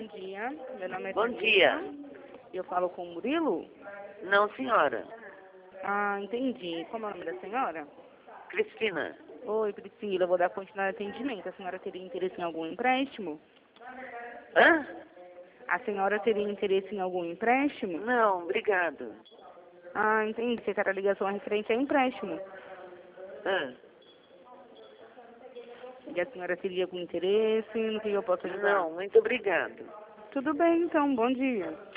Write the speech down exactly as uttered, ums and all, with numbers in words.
dia. Meu nome é Bom Tereza. dia. Eu falo com o Murilo? Não, senhora. Ah, entendi. Como é o nome da senhora? Cristina. Oi, Priscila. Eu vou dar continuidade ao atendimento. A senhora teria interesse em algum empréstimo? Hã? A senhora teria interesse em algum empréstimo? Não, obrigado. Ah, entendi. Você quer a ligação referente a empréstimo. Hã? E a senhora teria algum interesse? No que eu posso ajudar? Não, muito obrigado. Tudo bem, então. Bom dia.